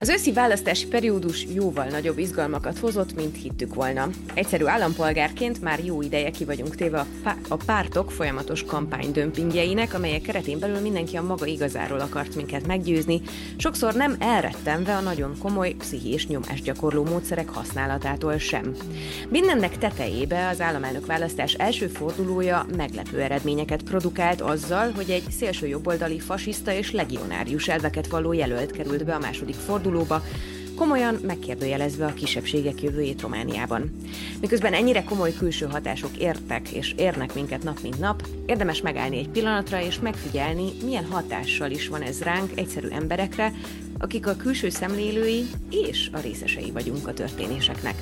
Az őszi választási periódus jóval nagyobb izgalmakat hozott, mint hittük volna. Egyszerű állampolgárként már jó ideje ki vagyunk téve a pártok folyamatos kampánydömpingjeinek, amelyek keretén belül mindenki a maga igazáról akart minket meggyőzni, sokszor nem elrettenve a nagyon komoly pszichés nyomásgyakorló módszerek használatától sem. Mindennek tetejébe az államelnök választás első fordulója meglepő eredményeket produkált azzal, hogy egy szélsőjobboldali fasiszta és legionárius elveket valló jelölt került be a második fordulóba, komolyan megkérdőjelezve a kisebbségek jövőjét Romániában. Miközben ennyire komoly külső hatások értek és érnek minket nap mint nap, érdemes megállni egy pillanatra és megfigyelni, milyen hatással is van ez ránk, egyszerű emberekre, akik a külső szemlélői és a részesei vagyunk a történéseknek.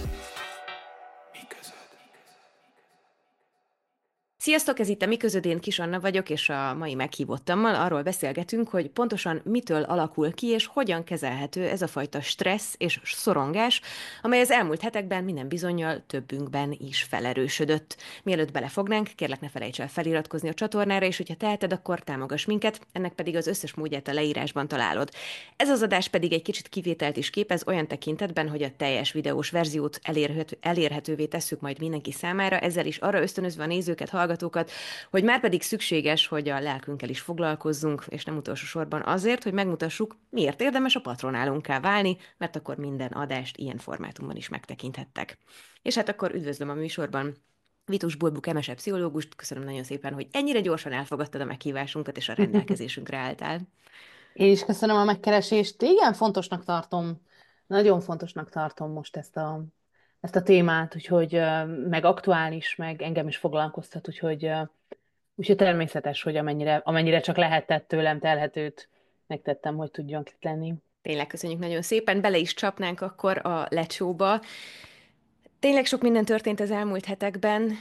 Sziasztok, ez itt a Mi Közöd, én Kis Anna vagyok, és a mai meghívottammal arról beszélgetünk, hogy pontosan mitől alakul ki, és hogyan kezelhető ez a fajta stressz és szorongás, amely az elmúlt hetekben minden bizonnyal többünkben is felerősödött. Mielőtt belefognánk, kérlek ne felejts el feliratkozni a csatornára, és hogyha teheted, akkor támogass minket, ennek pedig az összes módját a leírásban találod. Ez az adás pedig egy kicsit kivételt is képez olyan tekintetben, hogy a teljes videós verziót elérhetővé tesszük majd mindenki számára, ezzel is arra ösztönözve a nézőket, hallgatókat, hogy már pedig szükséges, hogy a lelkünkkel is foglalkozzunk, és nem utolsó sorban azért, hogy megmutassuk, miért érdemes a patronálunká válni, mert akkor minden adást ilyen formátumban is megtekinthettek. És hát akkor üdvözlöm a műsorban Vitus Bulbuk Emese pszichológust, köszönöm nagyon szépen, hogy ennyire gyorsan elfogadtad a meghívásunkat, és a rendelkezésünkre álltál. Én is köszönöm a megkeresést. Igen, fontosnak tartom, nagyon fontosnak tartom most ezt a témát, úgyhogy meg aktuális, meg engem is foglalkoztat, úgyhogy természetes, hogy amennyire csak lehetett tőlem telhetőt megtettem, hogy tudjunk itt lenni. Tényleg köszönjük nagyon szépen, bele is csapnánk akkor a lecsóba. Tényleg sok minden történt az elmúlt hetekben,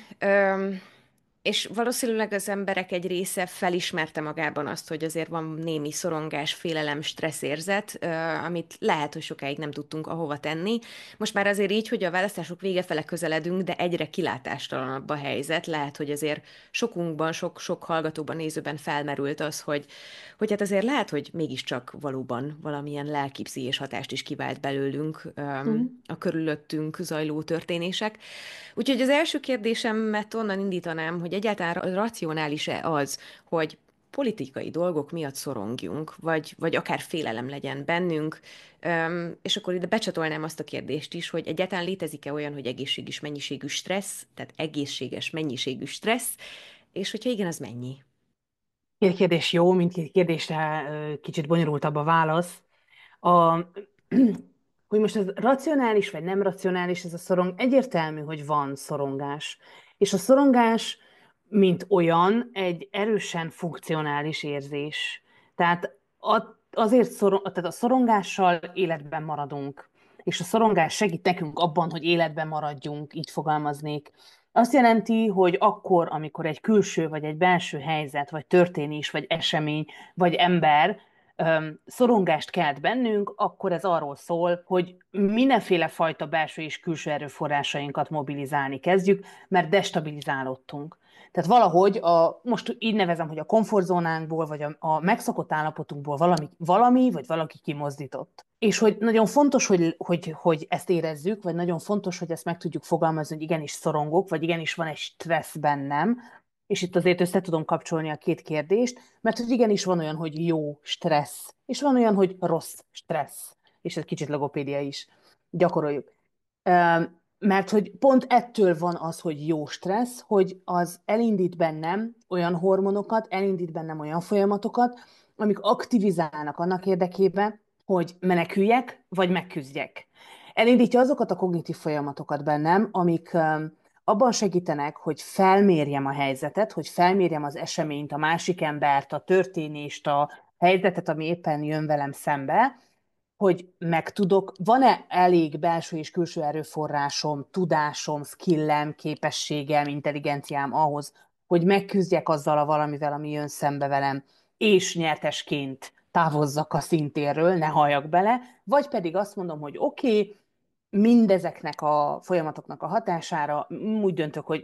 és valószínűleg az emberek egy része felismerte magában azt, hogy azért van némi szorongás, félelem, stresszérzet, amit lehet, hogy sokáig nem tudtunk ahova tenni. Most már azért így, hogy a választások vége fele közeledünk, de egyre kilátástalanabb a helyzet. Lehet, hogy azért sokunkban, sok hallgatóban, nézőben felmerült az, hogy hát azért lehet, hogy mégiscsak valóban valamilyen lelki-pszichés hatást is kivált belőlünk Mhm. a körülöttünk zajló történések. Úgyhogy az első kérdésemet onnan indítanám, hogy egyáltalán racionális-e az, hogy politikai dolgok miatt szorongjunk, vagy akár félelem legyen bennünk, és akkor ide becsatolnám azt a kérdést is, hogy egyáltalán létezik-e olyan, hogy egészséges mennyiségű stressz, tehát egészséges mennyiségű stressz, és hogyha igen, az mennyi? Két kérdés jó, mindkét kérdésre kicsit bonyolultabb a válasz. A, hogy most ez racionális vagy nem racionális, ez a egyértelmű, hogy van szorongás. És a szorongás, mint olyan, egy erősen funkcionális érzés. Tehát tehát a szorongással életben maradunk. És a szorongás segít nekünk abban, hogy életben maradjunk, így fogalmaznék. Azt jelenti, hogy akkor, amikor egy külső vagy egy belső helyzet, vagy történés, vagy esemény, vagy ember szorongást kelt bennünk, akkor ez arról szól, hogy mindenféle fajta belső és külső erőforrásainkat mobilizálni kezdjük, mert destabilizálódtunk. Tehát valahogy most így nevezem, hogy a komfortzónánkból, vagy a megszokott állapotunkból valami vagy valaki kimozdított. És hogy nagyon fontos, hogy ezt érezzük, vagy nagyon fontos, hogy ezt meg tudjuk fogalmazni, hogy igenis szorongok, vagy igenis van egy stressz bennem, és itt azért össze tudom kapcsolni a két kérdést, mert hogy igenis van olyan, hogy jó stressz, és van olyan, hogy rossz stressz, és ez kicsit logopédia is. Gyakoroljuk. Mert hogy pont ettől van az, hogy jó stressz, hogy az elindít bennem olyan hormonokat, elindít bennem olyan folyamatokat, amik aktivizálnak annak érdekében, hogy meneküljek, vagy megküzdjek. Elindítja azokat a kognitív folyamatokat bennem, amik abban segítenek, hogy felmérjem a helyzetet, hogy felmérjem az eseményt, a másik embert, a történést, a helyzetet, ami éppen jön velem szembe, hogy megtudok, van-e elég belső és külső erőforrásom, tudásom, skillem, képességem, intelligenciám ahhoz, hogy megküzdjek azzal a valamivel, ami jön szembe velem, és nyertesként távozzak a szintérről, ne halljak bele, vagy pedig azt mondom, hogy oké, mindezeknek a folyamatoknak a hatására úgy döntök, hogy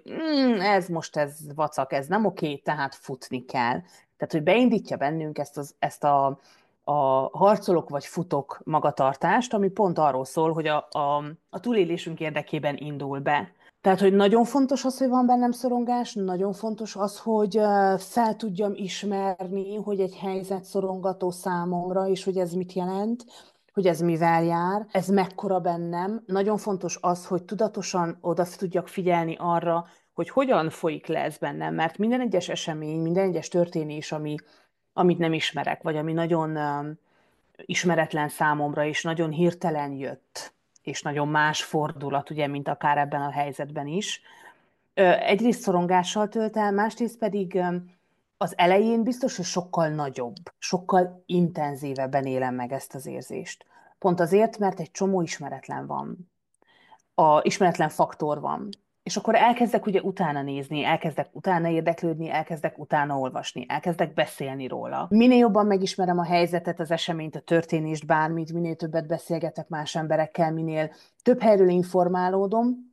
ez vacak, ez nem oké, tehát futni kell. Tehát, hogy beindítja bennünk ezt a a harcolok vagy futok magatartást, ami pont arról szól, hogy a túlélésünk érdekében indul be. Tehát, hogy nagyon fontos az, hogy van bennem szorongás, nagyon fontos az, hogy fel tudjam ismerni, hogy egy helyzet szorongató számomra, és hogy ez mit jelent, hogy ez mivel jár, ez mekkora bennem. Nagyon fontos az, hogy tudatosan oda tudjak figyelni arra, hogy hogyan folyik le ez bennem, mert minden egyes esemény, minden egyes történés, amit nem ismerek, vagy ami nagyon ismeretlen számomra, és nagyon hirtelen jött, és nagyon más fordulat, ugye, mint akár ebben a helyzetben is. Egyrészt szorongással tölt el, másrészt pedig az elején biztos, hogy sokkal nagyobb, sokkal intenzívebben élem meg ezt az érzést. Pont azért, mert egy csomó ismeretlen van, ismeretlen faktor van. És akkor elkezdek ugye utána nézni, elkezdek utána érdeklődni, elkezdek utána olvasni, elkezdek beszélni róla. Minél jobban megismerem a helyzetet, az eseményt, a történést, bármit, minél többet beszélgetek más emberekkel, minél több helyről informálódom,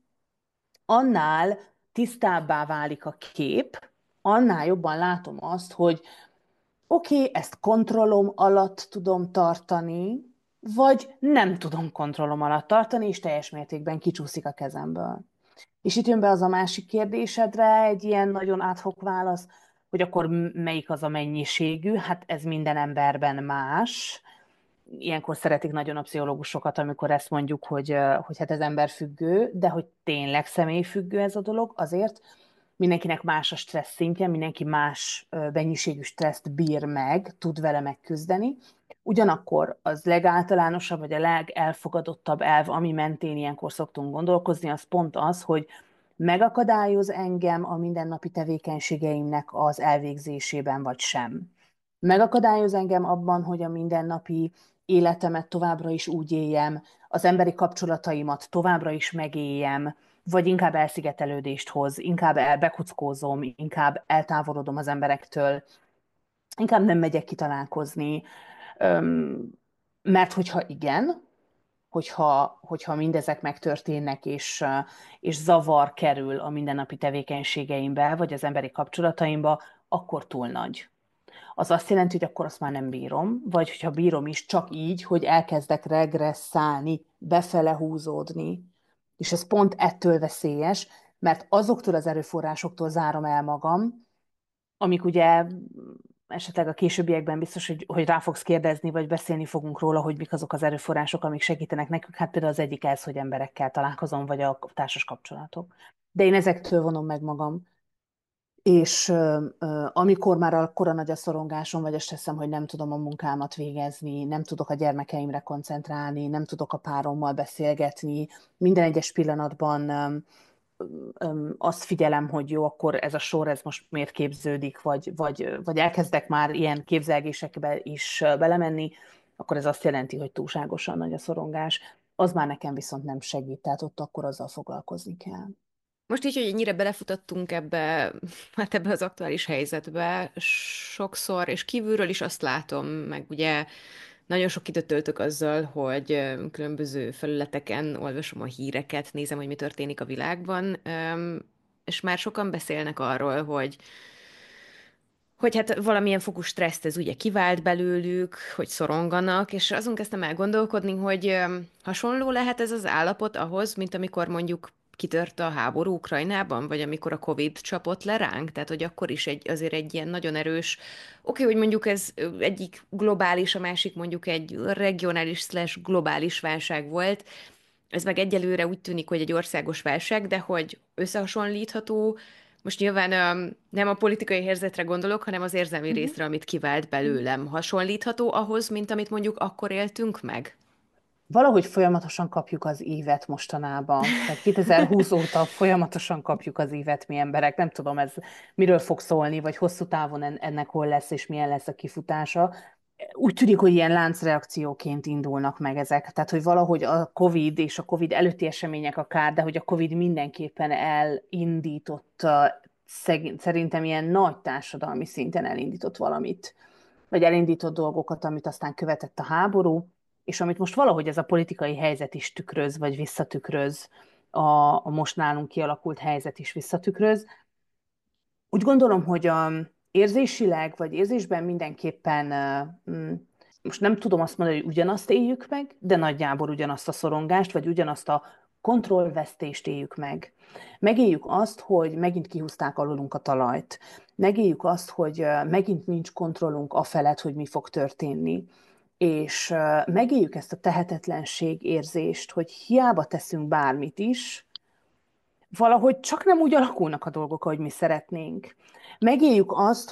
annál tisztábbá válik a kép, annál jobban látom azt, hogy oké, ezt kontrollom alatt tudom tartani, vagy nem tudom kontrollom alatt tartani, és teljes mértékben kicsúszik a kezemből. És itt jön be az a másik kérdésedre, egy ilyen nagyon ad-hoc válasz, hogy akkor melyik az a mennyiségű? Hát ez minden emberben más. Ilyenkor szeretik nagyon a pszichológusokat, amikor ezt mondjuk, hogy hát ez emberfüggő, de hogy tényleg személyfüggő ez a dolog, azért mindenkinek más a stressz szintje, mindenki más mennyiségű stresszt bír meg, tud vele megküzdeni. Ugyanakkor az legáltalánosabb, vagy a legelfogadottabb elv, ami mentén ilyenkor szoktunk gondolkozni, az pont az, hogy megakadályoz engem a mindennapi tevékenységeimnek az elvégzésében, vagy sem. Megakadályoz engem abban, hogy a mindennapi életemet továbbra is úgy éljem, az emberi kapcsolataimat továbbra is megéljem, vagy inkább elszigetelődést hoz, inkább bekuckózom, inkább eltávolodom az emberektől, inkább nem megyek ki találkozni, mert hogyha igen, hogyha mindezek megtörténnek, és zavar kerül a mindennapi tevékenységeimbe, vagy az emberi kapcsolataimba, akkor túl nagy. Az azt jelenti, hogy akkor azt már nem bírom, vagy hogyha bírom is, csak így, hogy elkezdek regresszálni, befele húzódni. És ez pont ettől veszélyes, mert azoktól az erőforrásoktól zárom el magam, amik ugye esetleg a későbbiekben biztos, hogy rá fogsz kérdezni, vagy beszélni fogunk róla, hogy mik azok az erőforrások, amik segítenek nekünk. Hát például az egyik ez, hogy emberekkel találkozom, vagy a társas kapcsolatok. De én ezektől vonom meg magam. És amikor már akkora nagy a szorongásom, vagy a stresszem, hogy nem tudom a munkámat végezni, nem tudok a gyermekeimre koncentrálni, nem tudok a párommal beszélgetni, minden egyes pillanatban azt figyelem, hogy jó, akkor ez a sor, ez most miért képződik, vagy elkezdek már ilyen képzelgésekbe is belemenni, akkor ez azt jelenti, hogy túlságosan nagy a szorongás. Az már nekem viszont nem segít, tehát ott akkor azzal foglalkozni kell. Most így, hogy ennyire belefutottunk ebbe, hát ebbe az aktuális helyzetbe, sokszor, és kívülről is azt látom, meg ugye nagyon sok időt töltök azzal, hogy különböző felületeken olvasom a híreket, nézem, hogy mi történik a világban, és már sokan beszélnek arról, hogy hát valamilyen fokú stresszt ez ugye kivált belőlük, hogy szoronganak, és azon kezdtem el gondolkodni, hogy hasonló lehet ez az állapot ahhoz, mint amikor mondjuk kitört a háború Ukrajnában, vagy amikor a Covid csapott le ránk, tehát hogy akkor is azért egy ilyen nagyon erős, oké, hogy mondjuk ez egyik globális, a másik mondjuk egy regionális/globális válság volt, ez meg egyelőre úgy tűnik, hogy egy országos válság, de hogy összehasonlítható, most nyilván nem a politikai helyzetre gondolok, hanem az érzelmi Mhm. részre, amit kivált belőlem. Hasonlítható ahhoz, mint amit mondjuk akkor éltünk meg? Valahogy folyamatosan kapjuk az ívet mostanában. Tehát 2020 óta folyamatosan kapjuk az ívet mi emberek. Nem tudom, ez miről fog szólni, vagy hosszú távon ennek hol lesz, és milyen lesz a kifutása. Úgy tűnik, hogy ilyen láncreakcióként indulnak meg ezek. Tehát, hogy valahogy a COVID és a COVID előtti események akár, de hogy a COVID mindenképpen elindított, szerintem ilyen nagy társadalmi szinten elindított valamit, vagy elindított dolgokat, amit aztán követett a háború, és amit most valahogy ez a politikai helyzet is tükröz, vagy visszatükröz, a most nálunk kialakult helyzet is visszatükröz. Úgy gondolom, hogy érzésileg, vagy érzésben mindenképpen most nem tudom azt mondani, hogy ugyanazt éljük meg, de nagyjából ugyanazt a szorongást, vagy ugyanazt a kontrollvesztést éljük meg. Megéljük azt, hogy megint kihúzták alulunk a talajt. Megéljük azt, hogy megint nincs kontrollunk afelett, hogy mi fog történni. És megéljük ezt a tehetetlenség érzést, hogy hiába teszünk bármit is, valahogy csak nem úgy alakulnak a dolgok, ahogy mi szeretnénk. Megéljük azt,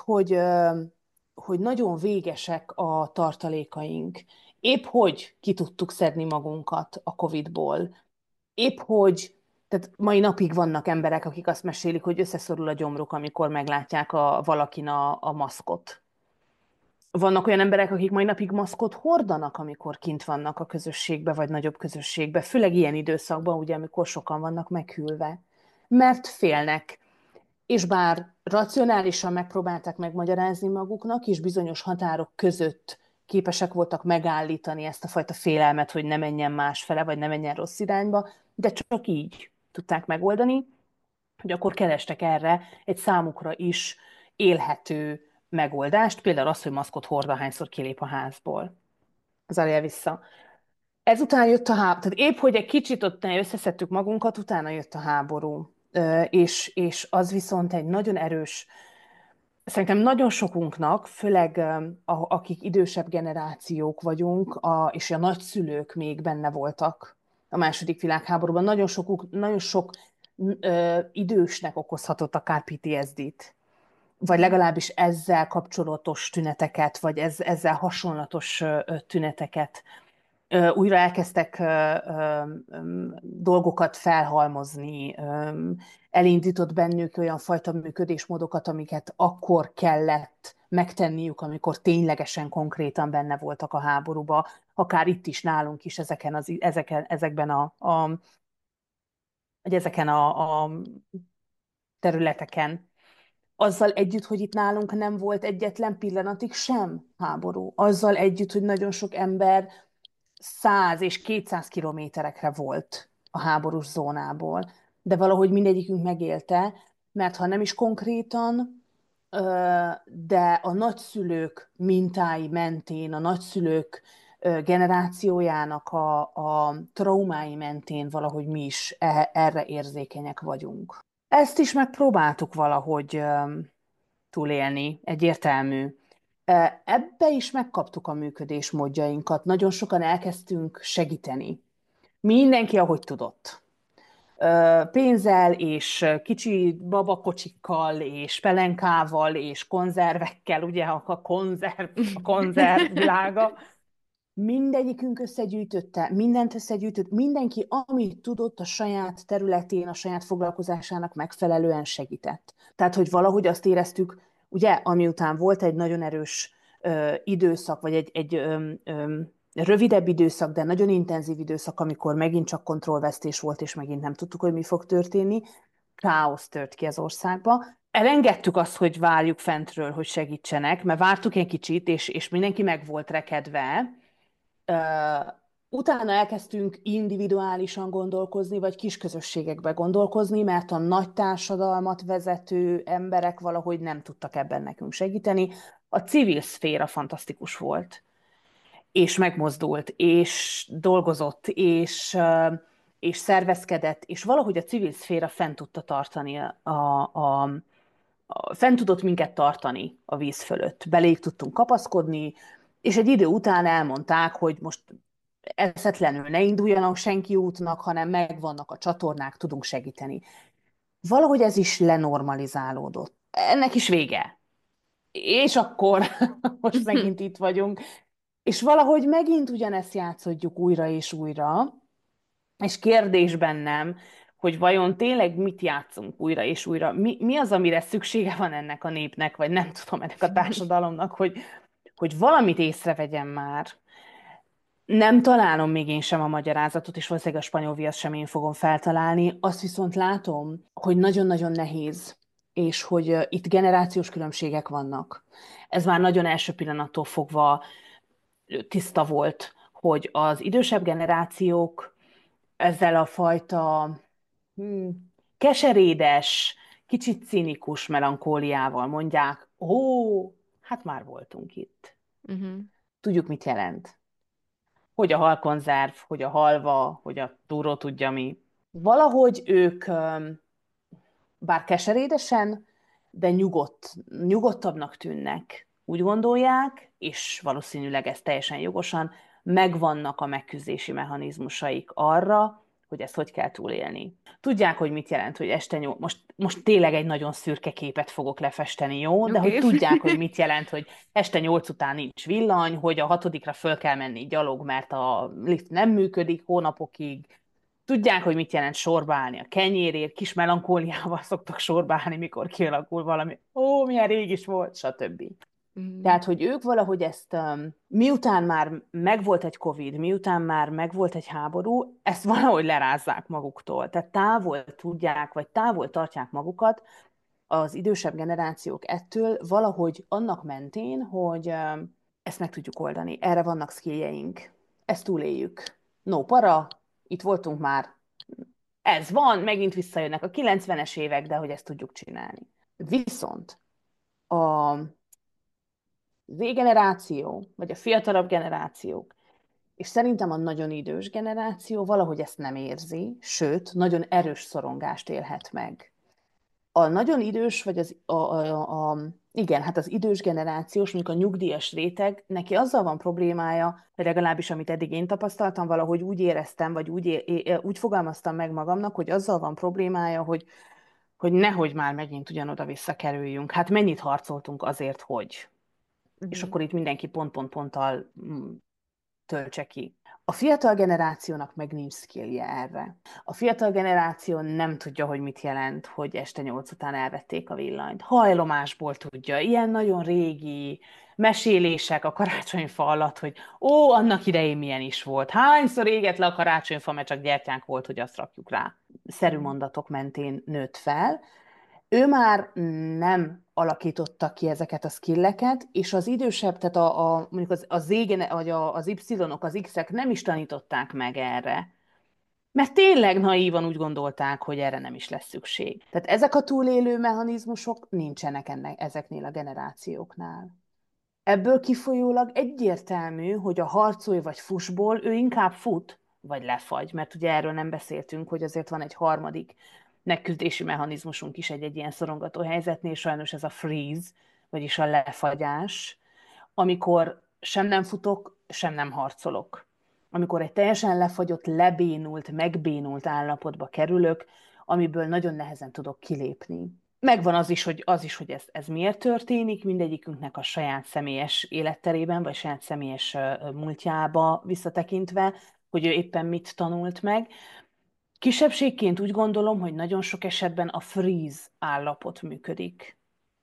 hogy nagyon végesek a tartalékaink. Épp hogy ki tudtuk szedni magunkat a COVID-ból. Épp hogy, tehát mai napig vannak emberek, akik azt mesélik, hogy összeszorul a gyomruk, amikor meglátják valakin a maszkot. Vannak olyan emberek, akik mai napig maszkot hordanak, amikor kint vannak a közösségbe, vagy nagyobb közösségbe, főleg ilyen időszakban, ugye, amikor sokan vannak meghűlve, mert félnek. És bár racionálisan megpróbálták megmagyarázni maguknak, és bizonyos határok között képesek voltak megállítani ezt a fajta félelmet, hogy ne menjen másfele, vagy ne menjen rossz irányba, de csak így tudták megoldani, hogy akkor kerestek erre egy számukra is élhető megoldást, például az, hogy maszkot hord, ahányszor kilép a házból. Zárja vissza. Ezután jött a háború, tehát épp, hogy egy kicsit ott összeszedtük magunkat, utána jött a háború. És az viszont egy nagyon erős, szerintem nagyon sokunknak, főleg akik idősebb generációk vagyunk, és a nagyszülők még benne voltak a második világháborúban, nagyon sok idősnek okozhatott akár PTSD-t, vagy legalábbis ezzel kapcsolatos tüneteket, vagy ezzel hasonlatos tüneteket. Újra elkezdtek dolgokat felhalmozni, elindított bennük olyan fajta működésmódokat, amiket akkor kellett megtenniük, amikor ténylegesen, konkrétan benne voltak a háborúba, akár itt is nálunk is ezekben a területeken. Azzal együtt, hogy itt nálunk nem volt egyetlen pillanatig sem háború. Azzal együtt, hogy nagyon sok ember 100 és 200 kilométerekre volt a háborús zónából. De valahogy mindegyikünk megélte, mert ha nem is konkrétan, de a nagyszülők mintái mentén, a nagyszülők generációjának a traumái mentén valahogy mi is erre érzékenyek vagyunk. Ezt is megpróbáltuk valahogy túlélni, egyértelmű. Ebbe is megkaptuk a működésmódjainkat. Nagyon sokan elkezdtünk segíteni. Mindenki, ahogy tudott. Pénzzel és kicsi babakocsikkal és pelenkával és konzervekkel, ugye a konzerv világa. Mindegyikünk összegyűjtötte, mindent összegyűjtött, mindenki, amit tudott a saját területén, a saját foglalkozásának megfelelően segített. Tehát, hogy valahogy azt éreztük, ugye, amiután volt egy nagyon erős időszak, vagy egy rövidebb időszak, de nagyon intenzív időszak, amikor megint csak kontrollvesztés volt, és megint nem tudtuk, hogy mi fog történni, káosz tört ki az országba. Elengedtük azt, hogy várjuk fentről, hogy segítsenek, mert vártuk egy kicsit, és mindenki meg volt rekedve. Utána elkezdtünk individuálisan gondolkozni, vagy kis közösségekbe gondolkozni, mert a nagy társadalmat vezető emberek valahogy nem tudtak ebben nekünk segíteni. A civil szféra fantasztikus volt, és megmozdult, és dolgozott, és szervezkedett, és valahogy a civil szféra fent tudta tartani fent tudott minket tartani a víz fölött. Beléjük tudtunk kapaszkodni, és egy idő után elmondták, hogy most eszetlenül ne induljanak senki útnak, hanem megvannak a csatornák, tudunk segíteni. Valahogy ez is lenormalizálódott. Ennek is vége. És akkor most megint itt vagyunk. És valahogy megint ugyanezt játszodjuk újra és újra, és kérdés bennem, hogy vajon tényleg mit játszunk újra és újra? Mi az, amire szüksége van ennek a népnek, vagy nem tudom, ennek a társadalomnak, hogy valamit észrevegyen már. Nem találom még én sem a magyarázatot, és valószínűleg a spanyol viaszt sem én fogom feltalálni. Azt viszont látom, hogy nagyon-nagyon nehéz, és hogy itt generációs különbségek vannak. Ez már nagyon első pillanattól fogva tiszta volt, hogy az idősebb generációk ezzel a fajta keserédes, kicsit cinikus melankóliával mondják, ó, hát már voltunk itt. Tudjuk, mit jelent. Hogy a halkonzerv, hogy a halva, hogy a túró tudja mi. Valahogy ők bár keserédesen, de nyugodtabbnak tűnnek. Úgy gondolják, és valószínűleg ez teljesen jogosan, megvannak a megküzdési mechanizmusaik arra, hogy ezt hogy kell túlélni. Tudják, hogy mit jelent, hogy most tényleg egy nagyon szürke képet fogok lefesteni, jó? De hogy Oké. tudják, hogy mit jelent, hogy este 8 után nincs villany, hogy a hatodikra föl kell menni gyalog, mert a lift nem működik hónapokig, tudják, hogy mit jelent sorba állni a kenyérért, kis melankóliával szoktak sorba állni, mikor kialakul valami, ó, milyen rég is volt, stb. Mhm. Tehát, hogy ők valahogy ezt, miután már megvolt egy Covid, miután már megvolt egy háború, ezt valahogy lerázzák maguktól. Tehát távol tudják, vagy távol tartják magukat az idősebb generációk ettől valahogy annak mentén, hogy ezt meg tudjuk oldani. Erre vannak skilljeink. Ezt túléljük. No para, itt voltunk már, ez van, megint visszajönnek a 90-es évek, de hogy ezt tudjuk csinálni. Viszont a Z-generáció, vagy a fiatalabb generációk, és szerintem a nagyon idős generáció valahogy ezt nem érzi, sőt, nagyon erős szorongást élhet meg. A nagyon idős, vagy igen, hát az idős generációs, mondjuk a nyugdíjas réteg, neki azzal van problémája, vagy legalábbis amit eddig én tapasztaltam, valahogy úgy éreztem, vagy úgy fogalmaztam meg magamnak, hogy azzal van problémája, hogy nehogy már megint ugyanoda visszakerüljünk. Hát mennyit harcoltunk azért, hogy. És Mhm. akkor itt mindenki pont-pont-ponttal töltse ki. A fiatal generációnak meg nincs skillje erre. A fiatal generáció nem tudja, hogy mit jelent, hogy este 8 után elvették a villanyt. Hajlomásból tudja, ilyen nagyon régi mesélések a karácsonyfa alatt, hogy ó, annak idején milyen is volt. Hányszor égett le a karácsonyfa, mert csak gyertyánk volt, hogy azt rakjuk rá. Szerű Mhm. mondatok mentén nőtt fel. Ő már nem alakította ki ezeket a skilleket, és az idősebb, tehát mondjuk az égen, vagy az Y-ok, az X-ek nem is tanították meg erre. Mert tényleg naívan úgy gondolták, hogy erre nem is lesz szükség. Tehát ezek a túlélő mechanizmusok nincsenek ezeknél a generációknál. Ebből kifolyólag egyértelmű, hogy a harcolj vagy fussból ő inkább fut, vagy lefagy, mert ugye erről nem beszéltünk, hogy azért van egy harmadik megküzdési mechanizmusunk is egy ilyen szorongató helyzetnél, sajnos ez a freeze, vagyis a lefagyás, amikor sem nem futok, sem nem harcolok. Amikor egy teljesen lefagyott, lebénult, megbénult állapotba kerülök, amiből nagyon nehezen tudok kilépni. Megvan az is, hogy ez miért történik, mindegyikünknek a saját személyes életterében, vagy saját személyes múltjába visszatekintve, hogy ő éppen mit tanult meg. Kisebbségként úgy gondolom, hogy nagyon sok esetben a freeze állapot működik.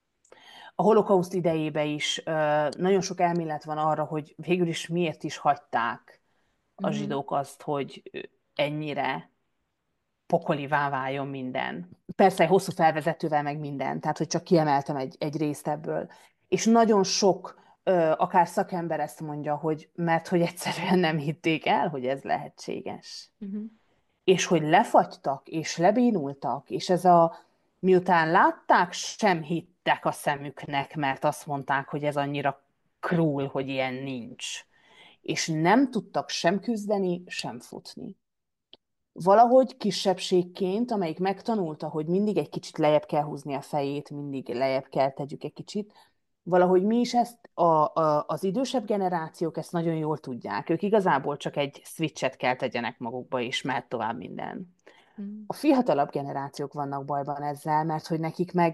A holokauszt idejében is nagyon sok elmélet van arra, hogy végül is miért is hagyták a Mhm. zsidók azt, hogy ennyire pokolivá váljon minden. Persze egy hosszú felvezetővel meg minden, tehát hogy csak kiemeltem egy részt ebből. És nagyon sok, akár szakember ezt mondja, hogy mert hogy egyszerűen nem hitték el, hogy ez lehetséges. Mhm. És hogy lefagytak, és lebénultak, és miután látták, sem hittek a szemüknek, mert azt mondták, hogy ez annyira cruel, hogy ilyen nincs. És nem tudtak sem küzdeni, sem futni. Valahogy kisebbségként, amelyik megtanulta, hogy mindig egy kicsit lejjebb kell húzni a fejét, mindig lejjebb kell tegyük egy kicsit, valahogy mi is ezt, az idősebb generációk ezt nagyon jól tudják. Ők igazából csak egy switchet kell tegyenek magukba, és mehet tovább minden. Mhm. A fiatalabb generációk vannak bajban ezzel, mert hogy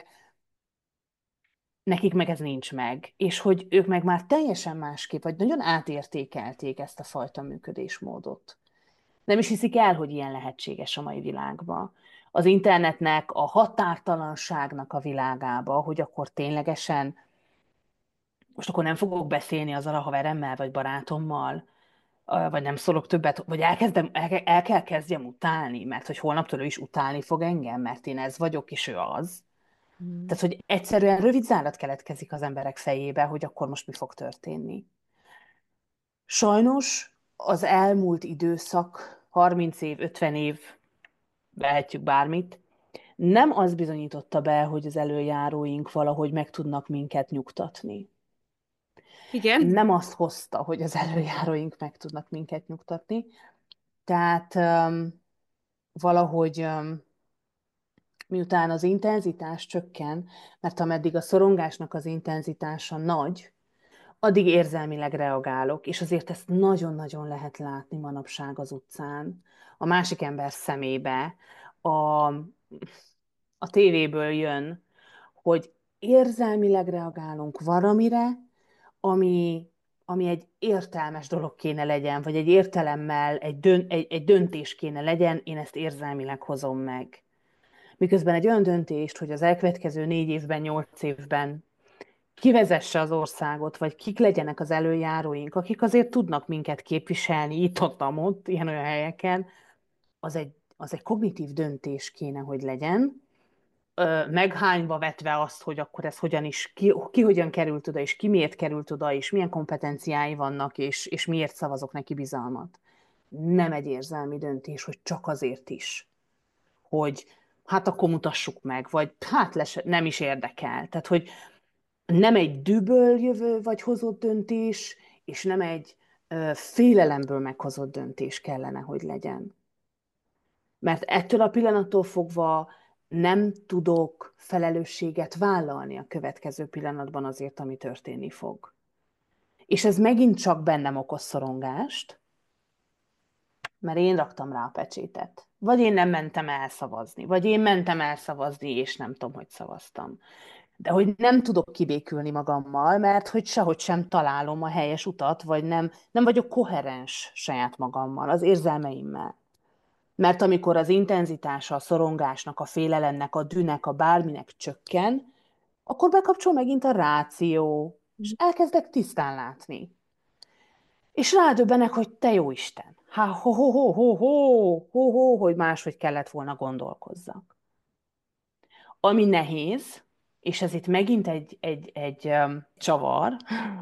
nekik meg ez nincs meg, és hogy ők meg már teljesen másképp, vagy nagyon átértékelték ezt a fajta működésmódot. Nem is hiszik el, hogy ilyen lehetséges a mai világban. Az internetnek, a határtalanságnak a világába, hogy akkor ténylegesen, most akkor nem fogok beszélni azzal a haveremmel, vagy barátommal, vagy nem szólok többet, vagy el kell kezdjem utálni, mert hogy holnaptól ő is utálni fog engem, mert én ez vagyok, és ő az. Mhm. Tehát, hogy egyszerűen rövid zárat keletkezik az emberek fejébe, hogy akkor most mi fog történni. Sajnos az elmúlt időszak, 30 év, 50 év, vehetjük bármit, nem az bizonyította be, hogy az előjáróink valahogy meg tudnak minket nyugtatni. Igen. Nem azt hozta, hogy az előjáróink meg tudnak minket nyugtatni. Tehát valahogy miután az intenzitás csökken, mert ameddig a szorongásnak az intenzitása nagy, addig érzelmileg reagálok, és azért ezt nagyon-nagyon lehet látni manapság az utcán, a másik ember szemébe, a, a tévéből jön, hogy érzelmileg reagálunk valamire, ami, ami egy értelmes dolog kéne legyen, vagy egy értelemmel, egy döntés kéne legyen, én ezt érzelmileg hozom meg. Miközben egy olyan döntést, hogy az elkövetkező 4 évben, 8 évben kivezesse az országot, vagy kik legyenek az előjáróink, akik azért tudnak minket képviselni itt-ott, ilyen-olyan helyeken, az egy kognitív döntés kéne, hogy legyen, meghányva vetve azt, hogy akkor ez hogyan is, ki hogyan került oda, és ki miért került oda, és milyen kompetenciái vannak, és miért szavazok neki bizalmat. Nem egy érzelmi döntés, hogy csak azért is, hogy hát akkor mutassuk meg, vagy hát nem is érdekel. Tehát, hogy nem egy dűből jövő vagy hozott döntés, és nem egy félelemből meghozott döntés kellene, hogy legyen. Mert ettől a pillanattól fogva nem tudok felelősséget vállalni a következő pillanatban azért, ami történni fog. És ez megint csak bennem okoz szorongást, mert én raktam rá a pecsétet. Vagy én nem mentem el szavazni, vagy én mentem el szavazni, és nem tudom, hogy szavaztam. De hogy nem tudok kibékülni magammal, mert hogy sehogy sem találom a helyes utat, vagy nem vagyok koherens saját magammal, az érzelmeimmel. Mert amikor az intenzitása a szorongásnak, a félelemnek, a dűnek, a bárminek csökken, akkor bekapcsol megint a ráció, és elkezdek tisztán látni. És rádöbbenek, hogy te jó Isten, hogy máshogy kellett volna gondolkozzak. Ami nehéz, és ez itt megint egy csavar,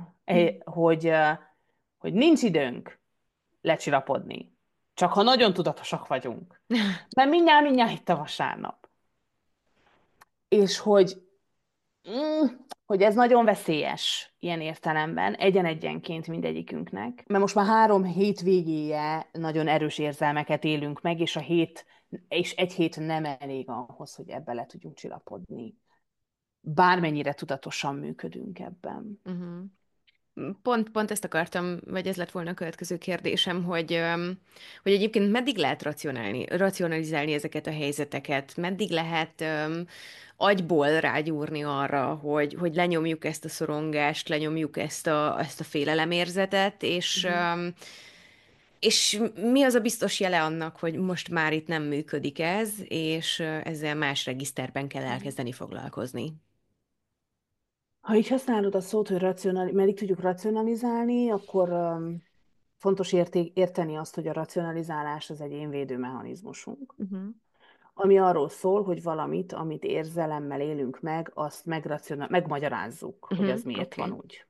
hogy nincs időnk lecsirapodni. Csak ha nagyon tudatosak vagyunk. Mert mindjárt itt a vasárnap. És mm, hogy ez nagyon veszélyes ilyen értelemben, egyenként mindegyikünknek. Mert most már 3 hét végéje nagyon erős érzelmeket élünk meg, és egy hét nem elég ahhoz, hogy ebbe le tudjunk csillapodni. Bármennyire tudatosan működünk ebben. Uh-huh. Pont ezt akartam, vagy ez lett volna a következő kérdésem, hogy egyébként meddig lehet racionalizálni ezeket a helyzeteket, meddig lehet agyból rágyúrni arra, hogy lenyomjuk ezt a szorongást, lenyomjuk ezt a félelemérzetet, Mhm. és mi az a biztos jele annak, hogy most már itt nem működik ez, és ezzel más regiszterben kell elkezdeni foglalkozni. Ha így használod a szót, hogy meddig tudjuk racionalizálni, akkor fontos érteni azt, hogy a racionalizálás az egy énvédő mechanizmusunk, Uh-huh. ami arról szól, hogy valamit, amit érzelemmel élünk meg, azt megmagyarázzuk, hogy Uh-huh. az miért van Oké. úgy.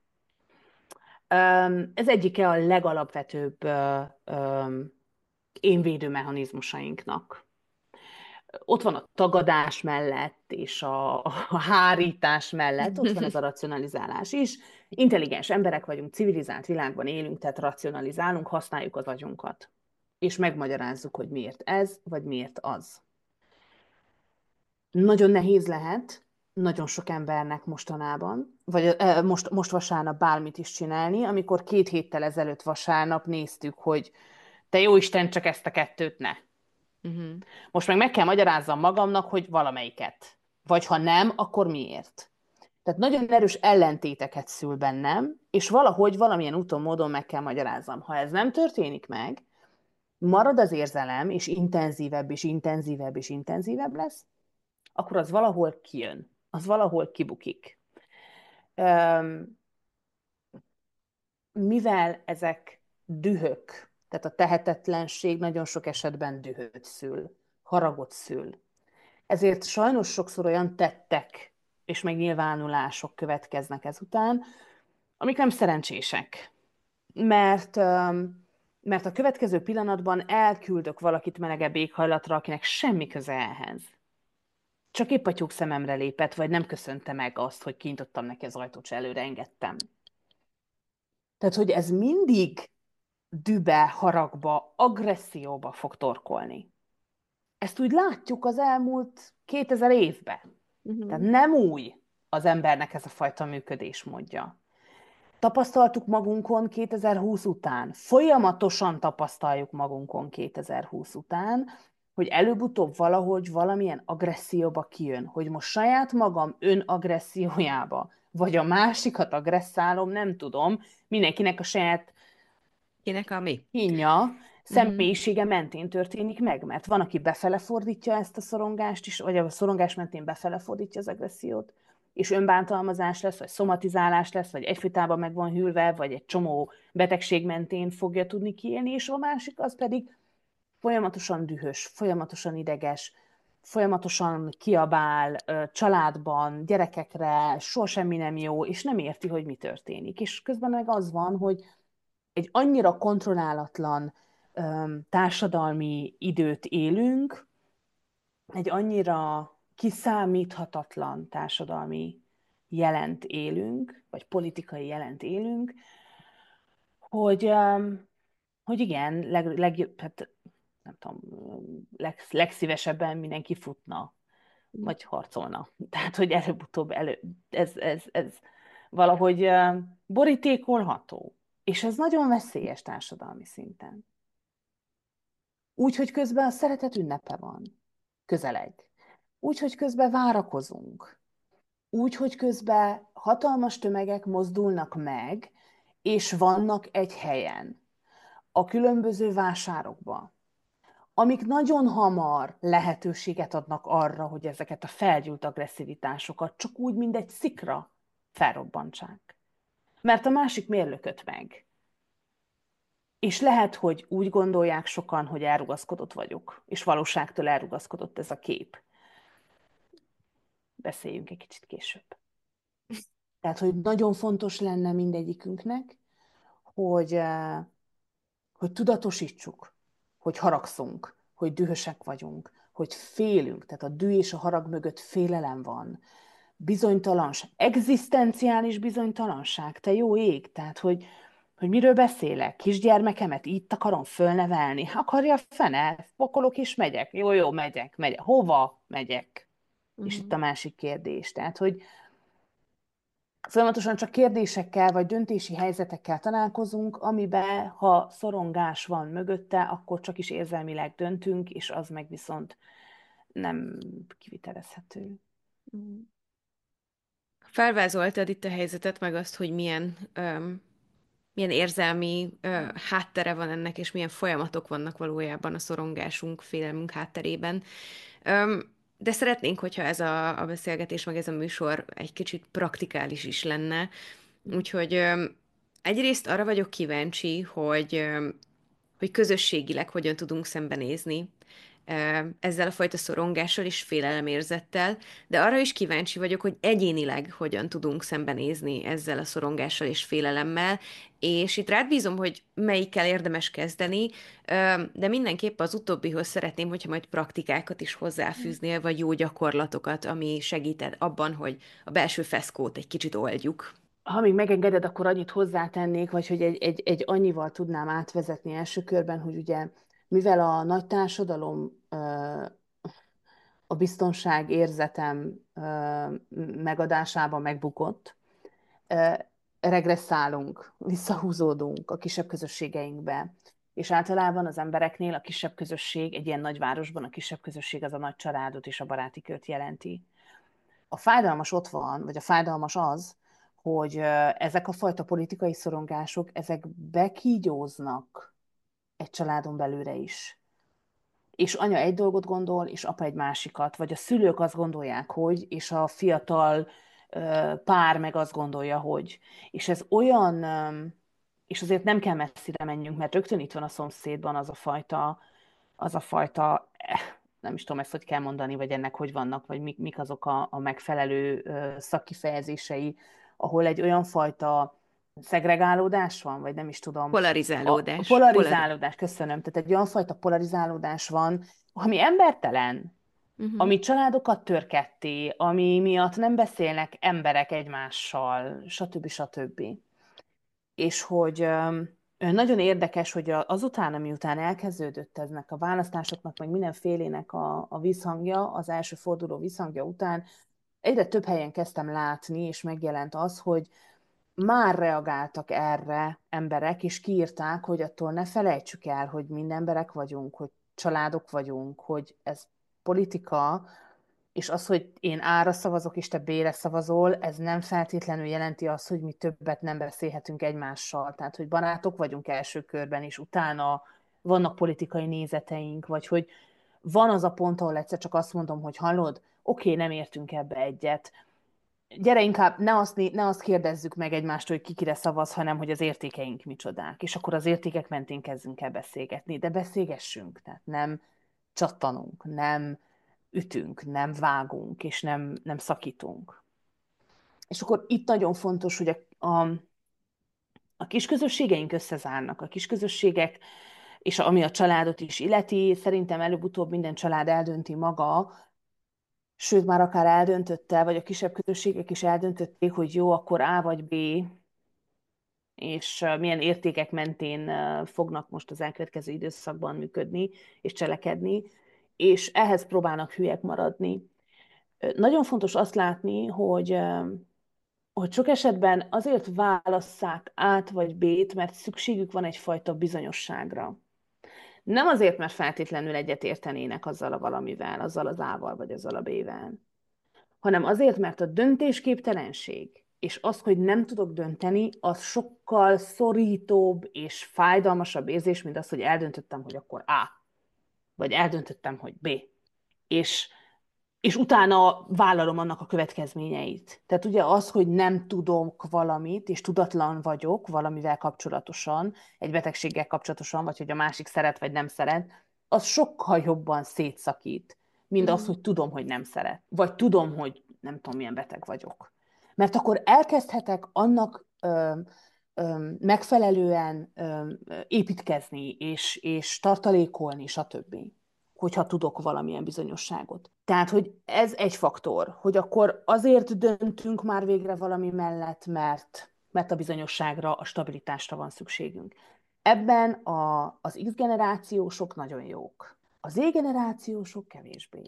Ez egyike a legalapvetőbb énvédő mechanizmusainknak. Ott van a tagadás mellett, és a hárítás mellett, ott van ez a racionalizálás is. Intelligens emberek vagyunk, civilizált világban élünk, tehát racionalizálunk, használjuk az agyunkat. És megmagyarázzuk, hogy miért ez, vagy miért az. Nagyon nehéz lehet nagyon sok embernek mostanában, vagy most vasárnap bármit is csinálni, amikor 2 héttel ezelőtt vasárnap néztük, hogy te jó Isten, csak ezt a kettőt ne. Uh-huh. Most meg kell magyarázzam magamnak, hogy valamelyiket. Vagy ha nem, akkor miért. Tehát nagyon erős ellentéteket szül bennem, és valahogy valamilyen úton, módon meg kell magyarázzam. Ha ez nem történik meg, marad az érzelem, és intenzívebb, és intenzívebb, és intenzívebb lesz, akkor az valahol kijön. Az valahol kibukik. Mivel ezek dühök, tehát a tehetetlenség nagyon sok esetben dühöt szül, haragot szül. Ezért sajnos sokszor olyan tettek és megnyilvánulások következnek ezután, amik nem szerencsések. Mert, mert a következő pillanatban elküldök valakit melegebb éghajlatra, akinek semmi köze ehhez. Csak épp a tyúk szememre lépett, vagy nem köszönte meg azt, hogy kinyitottam neki az ajtót, és előre engedtem. Tehát, hogy ez mindig dühbe, haragba, agresszióba fog torkolni. Ezt úgy látjuk az elmúlt 2000 évben. Tehát Mhm. nem új az embernek ez a fajta működésmódja. Tapasztaltuk magunkon 2020 után, folyamatosan tapasztaljuk magunkon 2020 után, hogy előbb-utóbb valahogy valamilyen agresszióba kijön, hogy most saját magam önagressziójába, vagy a másikat agresszálom, nem tudom, mindenkinek a saját Kinek a mi? kínja, Mhm. személyisége mentén történik meg, mert van, aki befele fordítja ezt a szorongást is, vagy a szorongás mentén befele fordítja az agressziót, és önbántalmazás lesz, vagy szomatizálás lesz, vagy egyfolytában meg van hűlve, vagy egy csomó betegség mentén fogja tudni kiélni, és a másik az pedig folyamatosan dühös, folyamatosan ideges, folyamatosan kiabál családban, gyerekekre, soha semmi nem jó, és nem érti, hogy mi történik. És közben meg az van, hogy egy annyira kontrollálatlan társadalmi időt élünk, egy annyira kiszámíthatatlan társadalmi jelent élünk, vagy politikai jelent élünk, hogy, hogy igen, hát, nem tudom, legszívesebben mindenki futna, vagy harcolna. Tehát, hogy előbb-utóbb ez valahogy borítékolható. És ez nagyon veszélyes társadalmi szinten. Úgy, hogy közben a szeretet ünnepe van, közeleg. Úgy, hogy közben várakozunk. Úgy, hogy közben hatalmas tömegek mozdulnak meg, és vannak egy helyen, a különböző vásárokban, amik nagyon hamar lehetőséget adnak arra, hogy ezeket a felgyújt agresszivitásokat csak úgy, mint egy szikra felrobbantsák. Mert a másik mérlököt meg. És lehet, hogy úgy gondolják sokan, hogy elrugaszkodott vagyok, és valóságtól elrugaszkodott ez a kép. Beszéljünk egy kicsit később. Tehát, hogy nagyon fontos lenne mindegyikünknek, hogy, hogy tudatosítsuk, hogy haragszunk, hogy dühösek vagyunk, hogy félünk, tehát a düh és a harag mögött félelem van, bizonytalanság, egzisztenciális bizonytalanság, te jó ég, tehát, hogy miről beszélek, kisgyermekemet itt akarom fölnevelni, akarja a fene, pokolok és megyek, jó, jó, megyek, hova megyek? És itt Mhm. a másik kérdés, tehát, hogy folyamatosan csak kérdésekkel vagy döntési helyzetekkel találkozunk, amiben, ha szorongás van mögötte, akkor csak is érzelmileg döntünk, és az meg viszont nem kivitelezhető. Mhm. Felvázoltad itt a helyzetet, meg azt, hogy milyen érzelmi háttere van ennek, és milyen folyamatok vannak valójában a szorongásunk, félelmünk hátterében. De szeretnénk, hogyha ez a beszélgetés, meg ez a műsor egy kicsit praktikális is lenne. Úgyhogy egyrészt arra vagyok kíváncsi, hogy közösségileg hogyan tudunk szembenézni ezzel a fajta szorongással és félelemérzettel, de arra is kíváncsi vagyok, hogy egyénileg hogyan tudunk szembenézni ezzel a szorongással és félelemmel, és itt rád bízom, hogy melyikkel érdemes kezdeni, de mindenképp az utóbbihoz szeretném, hogyha majd praktikákat is hozzáfűznél, vagy jó gyakorlatokat, ami segít abban, hogy a belső feszkót egy kicsit oldjuk. Ha még megengeded, akkor annyit hozzátennék, vagy hogy egy annyival tudnám átvezetni első körben, hogy ugye, mivel a nagy társadalom a biztonság érzetem megadásában megbukott, regresszálunk, visszahúzódunk a kisebb közösségeinkbe. És általában az embereknél a kisebb közösség, egy ilyen nagyvárosban a kisebb közösség az a nagy családot és a baráti kört jelenti. A fájdalmas ott van, vagy a fájdalmas az, hogy ezek a fajta politikai szorongások, ezek bekígyóznak egy családon belőle is. És anya egy dolgot gondol, és apa egy másikat, vagy a szülők azt gondolják, hogy, és a fiatal pár meg azt gondolja, hogy. És ez olyan, és azért nem kell messzire menjünk, mert rögtön itt van a szomszédban az a fajta, nem is tudom ezt, hogy kell mondani, vagy ennek hogy vannak, vagy mik azok a megfelelő szakkifejezései, ahol egy olyan fajta szegregálódás van, vagy nem is tudom, a Polarizálódás. polarizálódás, köszönöm, tehát egy olyan fajta polarizálódás van, ami embertelen, Uh-huh. ami családokat tör ketté, ami miatt nem beszélnek emberek egymással, stb. Stb. és hogy nagyon érdekes, hogy azután, miután elkezdődött eznek a választásoknak, meg mindenfélének a visszhangja, az első forduló visszhangja után egyre több helyen kezdtem látni, és megjelent az, hogy már reagáltak erre emberek, és kiírták, hogy attól ne felejtsük el, hogy mind emberek vagyunk, hogy családok vagyunk, hogy ez politika, és az, hogy én A-ra szavazok, és te B-re szavazol, ez nem feltétlenül jelenti azt, hogy mi többet nem beszélhetünk egymással. Tehát, hogy barátok vagyunk első körben, és utána vannak politikai nézeteink, vagy hogy van az a pont, ahol egyszer csak azt mondom, hogy hallod, oké, nem értünk ebbe egyet, gyere inkább, ne azt kérdezzük meg egymástól, hogy ki kire szavaz, hanem hogy az értékeink micsodák. És akkor az értékek mentén kezdünk el beszélgetni. De beszélgessünk, tehát nem csattanunk, nem ütünk, nem vágunk, és nem szakítunk. És akkor itt nagyon fontos, hogy a kis közösségeink összezárnak. A kis közösségek, és ami a családot is illeti, szerintem előbb-utóbb minden család eldönti maga, sőt már akár eldöntötte, vagy a kisebb közösségek is eldöntötték, hogy jó, akkor A vagy B, és milyen értékek mentén fognak most az elkövetkező időszakban működni és cselekedni, és ehhez próbálnak hülyek maradni. Nagyon fontos azt látni, hogy sok esetben azért válasszák át vagy B-t, mert szükségük van egyfajta bizonyosságra. Nem azért, mert feltétlenül egyet értenének azzal a valamivel, azzal az A-val vagy azzal a B-vel, hanem azért, mert a döntésképtelenség és az, hogy nem tudok dönteni, az sokkal szorítóbb és fájdalmasabb érzés, mint az, hogy eldöntöttem, hogy akkor A, vagy eldöntöttem, hogy B. És, és utána vállalom annak a következményeit. Tehát ugye az, hogy nem tudok valamit, és tudatlan vagyok valamivel kapcsolatosan, egy betegséggel kapcsolatosan, vagy hogy a másik szeret, vagy nem szeret, az sokkal jobban szétszakít, mint az, Mhm. hogy tudom, hogy nem szeret, vagy tudom, hogy nem tudom, milyen beteg vagyok. Mert akkor elkezdhetek annak megfelelően építkezni, és tartalékolni, stb., hogyha tudok valamilyen bizonyosságot. Tehát, hogy ez egy faktor, hogy akkor azért döntünk már végre valami mellett, mert a bizonyosságra, a stabilitásra van szükségünk. Ebben az X generációsok nagyon jók. Az Z generációsok kevésbé.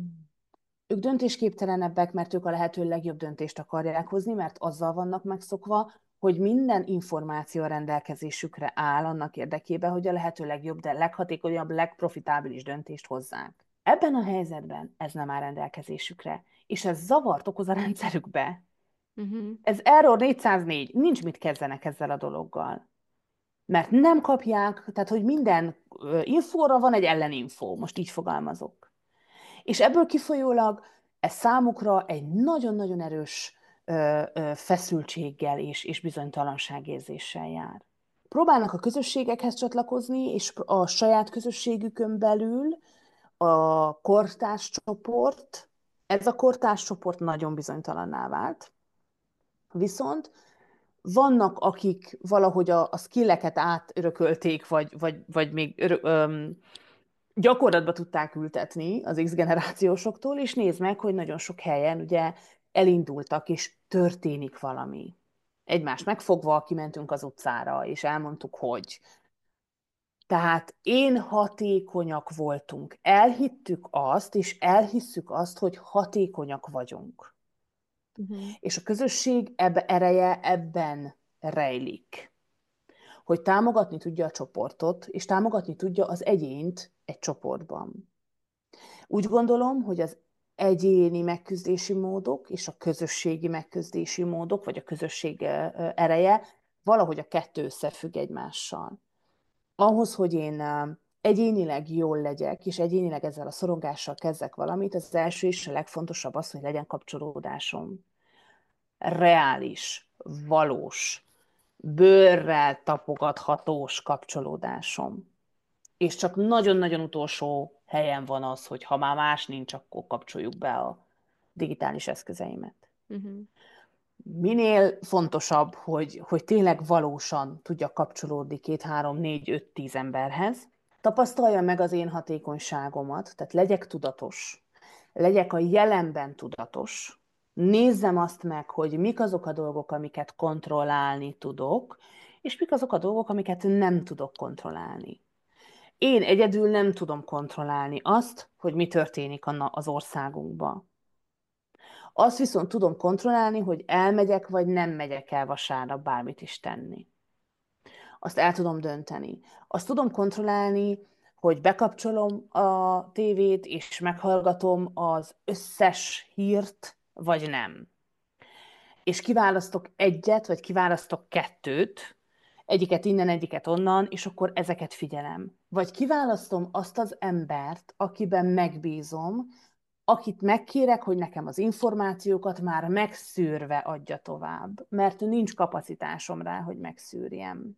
Ők döntésképtelenebbek, mert ők a lehető legjobb döntést akarják hozni, mert azzal vannak megszokva, hogy minden információ a rendelkezésükre áll annak érdekében, hogy a lehető legjobb, de leghatékonyabb, legprofitábilis döntést hozzák. Ebben a helyzetben ez nem áll rendelkezésükre, és ez zavart okoz a rendszerükbe. Mhm. Ez Error 404, nincs mit kezdenek ezzel a dologgal. Mert nem kapják, tehát hogy minden infóra van egy elleninfó, most így fogalmazok. És ebből kifolyólag ez számukra egy nagyon-nagyon erős feszültséggel és bizonytalanságérzéssel jár. Próbálnak a közösségekhez csatlakozni, és a saját közösségükön belül a kortárscsoport, ez a kortárscsoport nagyon bizonytalanná vált. Viszont vannak, akik valahogy a skilleket átörökölték, vagy még gyakorlatba tudták ültetni az X generációsoktól, és nézd meg, hogy nagyon sok helyen ugye elindultak, és történik valami. Egymást megfogva kimentünk az utcára, és elmondtuk, hogy. Tehát én hatékonyak voltunk. Elhittük azt, és elhisszük azt, hogy hatékonyak vagyunk. Mhm. És a közösség ereje ebben rejlik, hogy támogatni tudja a csoportot, és támogatni tudja az egyént egy csoportban. Úgy gondolom, hogy az egyéni megküzdési módok és a közösségi megküzdési módok, vagy a közösség ereje, valahogy a kettő összefügg egymással. Ahhoz, hogy én egyénileg jól legyek, és egyénileg ezzel a szorongással kezdek valamit, az első és a legfontosabb az, hogy legyen kapcsolódásom. Reális, valós, bőrrel tapogathatós kapcsolódásom. És csak nagyon-nagyon utolsó helyen van az, hogy ha már más nincs, akkor kapcsoljuk be a digitális eszközeimet. Mhm. Minél fontosabb, hogy tényleg valósan tudjak kapcsolódni 2, 3, 4, 5, 10 emberhez, tapasztalja meg az én hatékonyságomat, tehát legyek tudatos, legyek a jelenben tudatos, nézzem azt meg, hogy mik azok a dolgok, amiket kontrollálni tudok, és mik azok a dolgok, amiket nem tudok kontrollálni. Én egyedül nem tudom kontrollálni azt, hogy mi történik az országunkban. Azt viszont tudom kontrollálni, hogy elmegyek, vagy nem megyek el vasárnap bármit is tenni. Azt el tudom dönteni. Azt tudom kontrollálni, hogy bekapcsolom a tévét, és meghallgatom az összes hírt, vagy nem. És kiválasztok egyet, vagy kiválasztok kettőt, egyiket innen, egyiket onnan, és akkor ezeket figyelem. Vagy kiválasztom azt az embert, akiben megbízom, akit megkérek, hogy nekem az információkat már megszűrve adja tovább, mert nincs kapacitásom rá, hogy megszűrjem.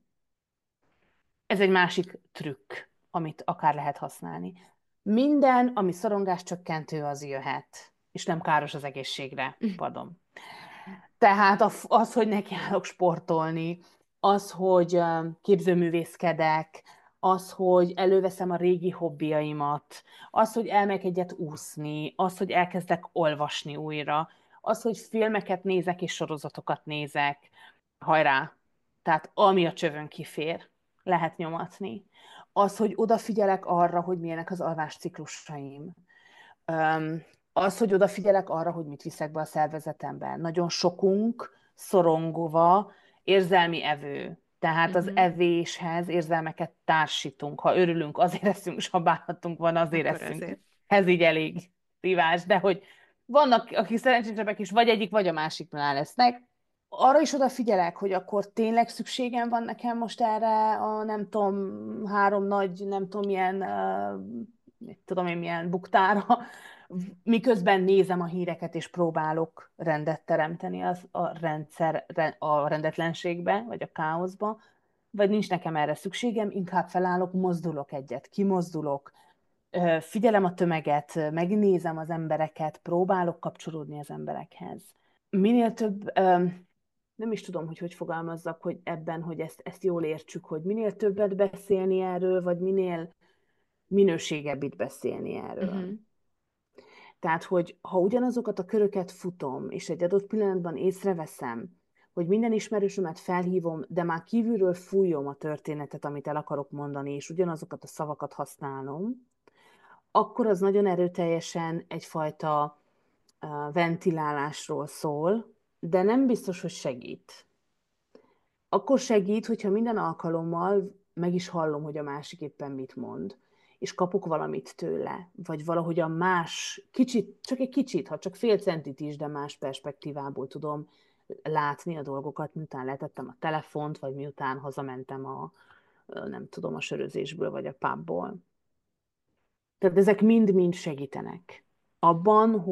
Ez egy másik trükk, amit akár lehet használni. Minden, ami szorongáscsökkentő, az jöhet, és nem káros az egészségre. Pardon. Tehát az, hogy nekiállok sportolni, az, hogy képzőművészkedek, az, hogy előveszem a régi hobbiaimat, az, hogy elmegyek egyet úszni, az, hogy elkezdek olvasni újra, az, hogy filmeket nézek és sorozatokat nézek. Hajrá! Tehát ami a csövön kifér, lehet nyomatni. Az, hogy odafigyelek arra, hogy milyenek az alvásciklusaim. Öm, Az, hogy odafigyelek arra, hogy mit viszek be a szervezetemben. Nagyon sokunk szorongva érzelmi evő. Tehát az Uh-huh. evéshez érzelmeket társítunk. Ha örülünk, azért eszünk, és ha bánatunk van, azért Akkor eszünk. ezért. Ez így elég szívás, de hogy vannak, akik szerencsétlenek is, vagy egyik, vagy a másiknál lesznek. Arra is odafigyelek, hogy akkor tényleg szükségem van nekem most erre a nem tudom, három nagy, nem tudom milyen, mit tudom én milyen buktára, miközben nézem a híreket, és próbálok rendet teremteni a rendetlenségbe, vagy a káoszba, vagy nincs nekem erre szükségem, inkább felállok, mozdulok egyet, kimozdulok, figyelem a tömeget, megnézem az embereket, próbálok kapcsolódni az emberekhez. Minél több, nem is tudom, hogy fogalmazzak, hogy ebben, hogy ezt jól értsük, hogy minél többet beszélni erről, vagy minél minőségebbit beszélni erről. Uh-huh. Tehát, hogy ha ugyanazokat a köröket futom, és egy adott pillanatban észreveszem, hogy minden ismerősömet felhívom, de már kívülről fújom a történetet, amit el akarok mondani, és ugyanazokat a szavakat használom, akkor az nagyon erőteljesen egyfajta ventilálásról szól, de nem biztos, hogy segít. Akkor segít, hogyha minden alkalommal meg is hallom, hogy a másik éppen mit mond, és kapok valamit tőle, vagy valahogy a más, kicsit, csak egy kicsit, ha csak fél centit is, de más perspektívából tudom látni a dolgokat, miután letettem a telefont, vagy miután hazamentem nem tudom, a sörözésből, vagy a pubból. Tehát ezek mind-mind segítenek abban,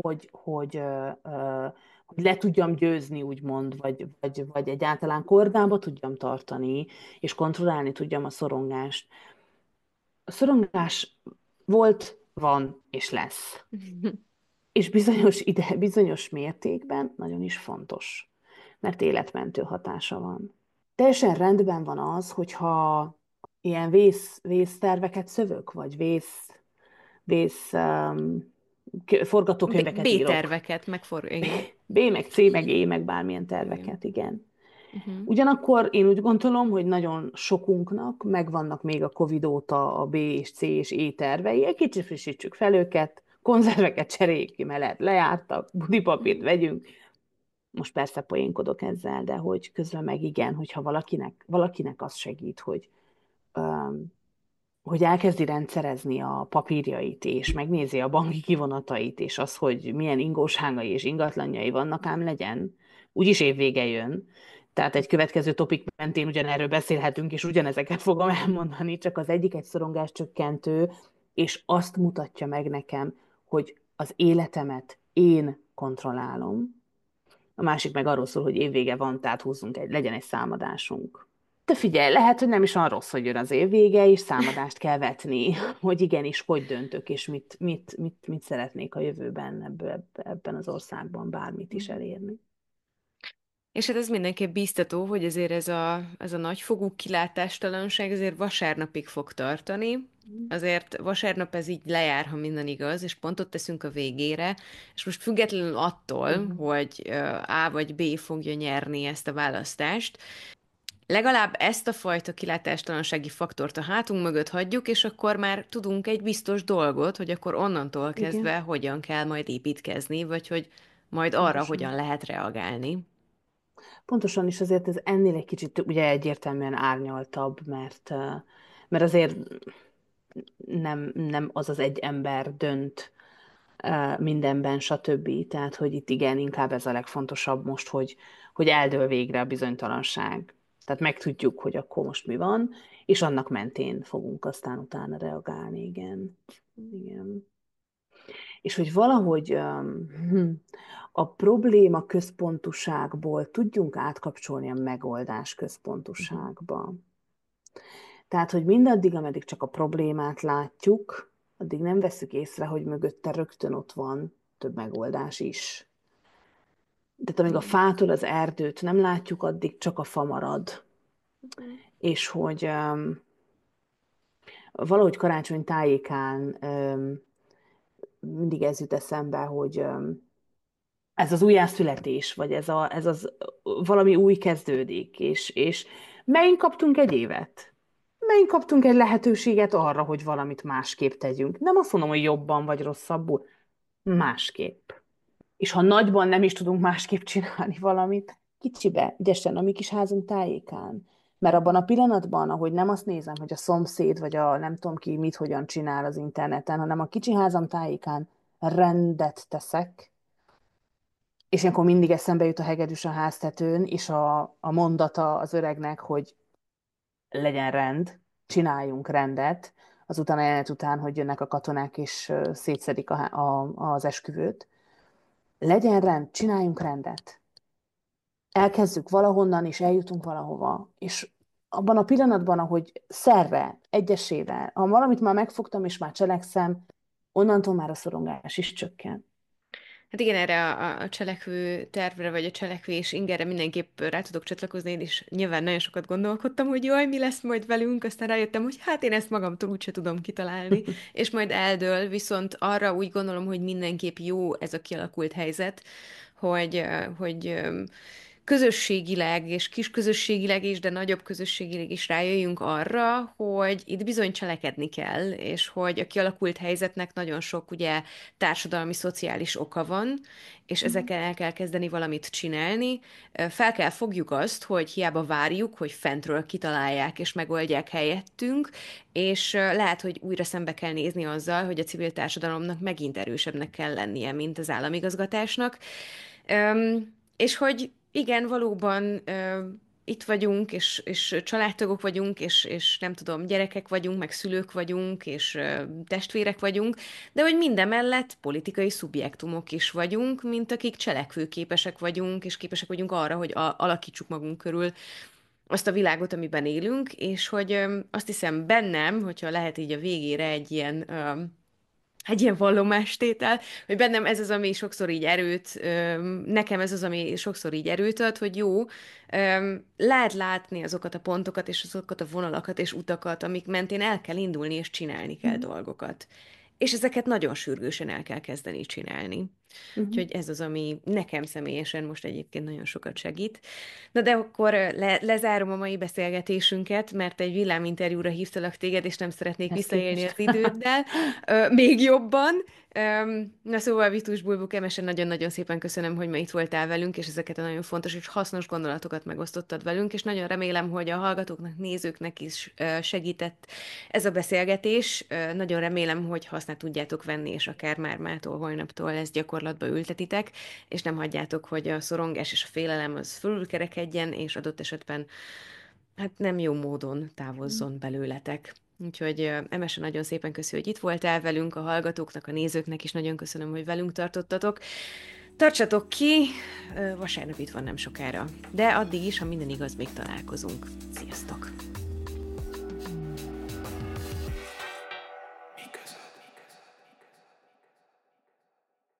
hogy le tudjam győzni, úgymond, vagy egyáltalán kordába tudjam tartani, és kontrollálni tudjam a szorongást. A szorongás volt, van és lesz. És bizonyos mértékben nagyon is fontos, mert életmentő hatása van. Teljesen rendben van az, hogyha ilyen vészterveket szövök, vagy vész forgatókönyveket írok. B-terveket, igen. B, meg C, meg E, meg bármilyen Igen. terveket, igen. Uh-huh. Ugyanakkor én úgy gondolom, hogy nagyon sokunknak megvannak még a Covid óta a B és C és E tervei, egy kicsit frissítsük fel őket, konzerveket cseréljük ki, mert lejártak, budipapírt vegyünk. Most persze poénkodok ezzel, de hogy közben meg igen, hogyha valakinek az segít, hogy elkezdi rendszerezni a papírjait, és megnézi a banki kivonatait, és az, hogy milyen ingósságai és ingatlanjai vannak, ám legyen. Úgyis évvége jön. Tehát egy következő topik mentén ugyanerről beszélhetünk, és ugyanezeket fogom elmondani, csak az egyik egy szorongás csökkentő, és azt mutatja meg nekem, hogy az életemet én kontrollálom. A másik meg arról szól, hogy évvége van, tehát legyen egy számadásunk. De figyelj, lehet, hogy nem is olyan rossz, hogy jön az év vége, és számadást kell vetni, hogy igenis, hogy döntök, és mit szeretnék a jövőben ebben az országban bármit is elérni. És hát ez mindenképp bíztató, hogy azért ez a nagyfokú kilátástalanság azért vasárnapig fog tartani. Azért vasárnap ez így lejár, ha minden igaz, és pontot teszünk a végére, és most függetlenül attól, Uh-huh. hogy A vagy B fogja nyerni ezt a választást, legalább ezt a fajta kilátástalansági faktort a hátunk mögött hagyjuk, és akkor már tudunk egy biztos dolgot, hogy akkor onnantól kezdve Igen, hogyan kell majd építkezni, vagy hogy majd arra hogyan pontosan. lehet reagálni. Pontosan is azért ez ennél egy kicsit ugye egyértelműen árnyaltabb, mert azért nem az az egy ember dönt mindenben, stb. Tehát, hogy itt igen, inkább ez a legfontosabb most, hogy eldől végre a bizonytalanság. Tehát megtudjuk, hogy akkor most mi van, és annak mentén fogunk aztán utána reagálni, igen. Igen. És hogy valahogy a probléma központúságból tudjunk átkapcsolni a megoldás Mhm. központúságba. Tehát, hogy mindaddig, ameddig csak a problémát látjuk, addig nem veszük észre, hogy mögötte rögtön ott van több megoldás is. Tehát amíg a Igen. fától az erdőt nem látjuk, addig csak a fa marad. Mhm. És hogy valahogy karácsony tájékán mindig ez jut eszembe, hogy ez az újjászületés, vagy ez az valami új kezdődik, és megint kaptunk egy évet. Megint kaptunk egy lehetőséget arra, hogy valamit másképp tegyünk. Nem azt mondom, hogy jobban vagy rosszabbul, másképp. És ha nagyban nem is tudunk másképp csinálni valamit, kicsibe, ügyesen a mi kis házunk tájékán. Mert abban a pillanatban, ahogy nem azt nézem, hogy a szomszéd, vagy a nem tudom ki mit hogyan csinál az interneten, hanem a kicsi házam tájékán rendet teszek, és akkor mindig eszembe jut a hegedűs a háztetőn, és a mondata az öregnek, hogy legyen rend, csináljunk rendet, azután a jelenet után, hogy jönnek a katonák, és szétszedik az esküvőt. Legyen rend, csináljunk rendet. Elkezdjük valahonnan, és eljutunk valahova. És abban a pillanatban, ahogy szerre, egyesével, ha valamit már megfogtam, és már cselekszem, onnantól már a szorongás is csökken. Hát igen, erre a cselekvő tervre, vagy a cselekvés ingerre mindenképp rá tudok csatlakozni, én is nyilván nagyon sokat gondolkodtam, hogy jaj, mi lesz majd velünk, aztán rájöttem, hogy hát én ezt magamtól úgyse tudom kitalálni, és majd eldől, viszont arra úgy gondolom, hogy mindenképp jó ez a kialakult helyzet, hogy közösségileg, és kisközösségileg is, de nagyobb közösségileg is rájöjjünk arra, hogy itt bizony cselekedni kell, és hogy a kialakult helyzetnek nagyon sok ugye társadalmi, szociális oka van, és Mhm. ezekkel el kell kezdeni valamit csinálni. Fel kell fogjuk azt, hogy hiába várjuk, hogy fentről kitalálják és megoldják helyettünk, és lehet, hogy újra szembe kell nézni azzal, hogy a civil társadalomnak megint erősebbnek kell lennie, mint az államigazgatásnak. És hogy igen, valóban itt vagyunk, és családtagok vagyunk, és nem tudom, gyerekek vagyunk, meg szülők vagyunk, és testvérek vagyunk, de hogy mindemellett politikai szubjektumok is vagyunk, mint akik cselekvőképesek vagyunk, és képesek vagyunk arra, hogy alakítsuk magunk körül azt a világot, amiben élünk, és hogy azt hiszem bennem, hogyha lehet így a végére egy ilyen vallomástétel, hogy bennem ez az, ami sokszor így nekem ez az, ami sokszor így erőt ad, hogy jó, lehet látni azokat a pontokat, és azokat a vonalakat és utakat, amik mentén el kell indulni, és csinálni kell Mhm. dolgokat. És ezeket nagyon sürgősen el kell kezdeni csinálni. Mhm. Úgyhogy ez az, ami nekem személyesen most egyébként nagyon sokat segít. Na de akkor lezárom a mai beszélgetésünket, mert egy villáminterjúra hívtalak téged, és nem szeretnék Ezt visszaélni képest. az időddel, még jobban. Na szóval, Vitus Bulbuk, Emesen nagyon-nagyon szépen köszönöm, hogy ma itt voltál velünk, és ezeket a nagyon fontos és hasznos gondolatokat megosztottad velünk, és nagyon remélem, hogy a hallgatóknak, nézőknek is segített ez a beszélgetés. Nagyon remélem, hogy hasznát tudjátok venni, és akár már mától, holnaptól ezt gyakorlatba ültetitek, és nem hagyjátok, hogy a szorongás és a félelem az fölülkerekedjen, és adott esetben hát nem jó módon távozzon belőletek. Úgyhogy Emese nagyon szépen köszönjük, hogy itt voltál velünk, a hallgatóknak, a nézőknek is nagyon köszönöm, hogy velünk tartottatok. Tartsatok ki, vasárnap itt van nem sokára. De addig is, ha minden igaz, még találkozunk. Sziasztok!